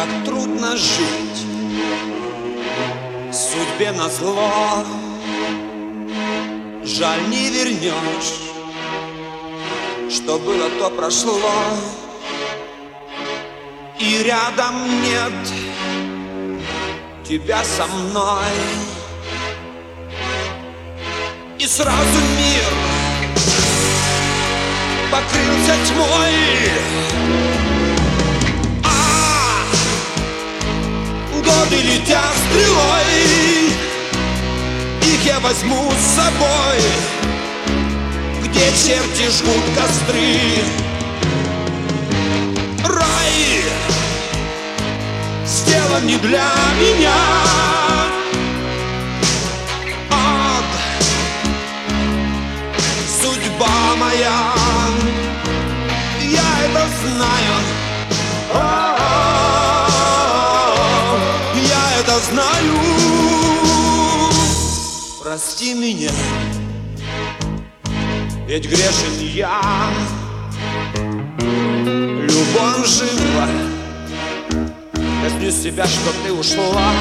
как трудно жить, судьбе назло. Жаль, не вернешь, что было, то прошло. И рядом нет тебя со мной. И сразу мир покрылся тьмой. Годы летят стрелой, их я возьму с собой, где черти жгут костры. Рай сделан не для меня, ад — судьба моя. Я это знаю, я это знаю. Прости меня, ведь грешен я. Любовь жива, казню себя, что ты ушла.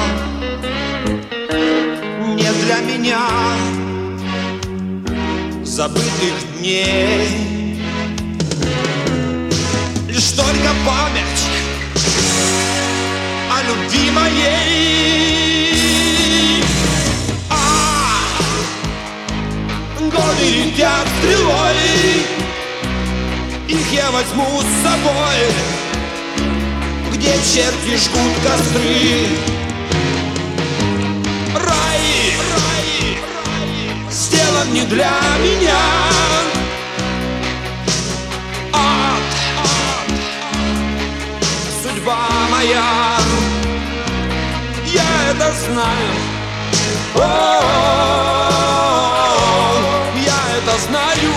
Не для меня забытых дней, лишь только память о любви моей. Годы летят стрелой, их я возьму с собой, где черти жгут костры. Рай сделан не для меня, ад — судьба моя. Я это знаю, я это знаю.